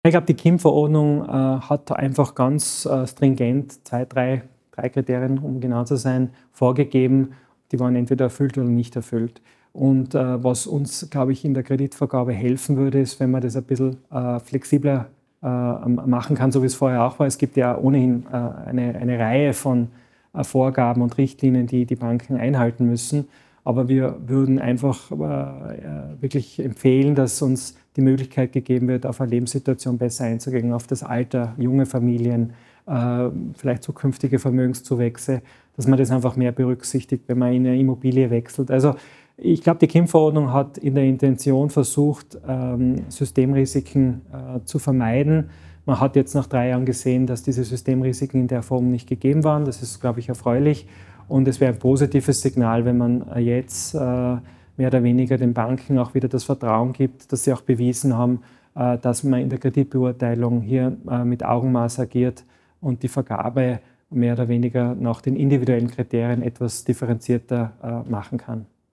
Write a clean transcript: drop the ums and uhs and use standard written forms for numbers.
Ich glaube, die KIM-Verordnung hat einfach ganz stringent drei Kriterien, um genau zu sein, vorgegeben. Die waren entweder erfüllt oder nicht erfüllt. Und was uns, glaube ich, in der Kreditvergabe helfen würde, ist, wenn man das ein bisschen flexibler machen kann, so wie es vorher auch war. Es gibt ja ohnehin eine Reihe von Vorgaben und Richtlinien, die die Banken einhalten müssen. Aber wir würden einfach wirklich empfehlen, dass uns die Möglichkeit gegeben wird, auf eine Lebenssituation besser einzugehen, auf das Alter, junge Familien, vielleicht zukünftige Vermögenszuwächse, dass man das einfach mehr berücksichtigt, wenn man in eine Immobilie wechselt. Also ich glaube, die KIM-Verordnung hat in der Intention versucht, Systemrisiken zu vermeiden. Man hat jetzt nach 3 Jahren gesehen, dass diese Systemrisiken in der Form nicht gegeben waren. Das ist, glaube ich, erfreulich. Und es wäre ein positives Signal, wenn man jetzt mehr oder weniger den Banken auch wieder das Vertrauen gibt, dass sie auch bewiesen haben, dass man in der Kreditbeurteilung hier mit Augenmaß agiert und die Vergabe mehr oder weniger nach den individuellen Kriterien etwas differenzierter machen kann.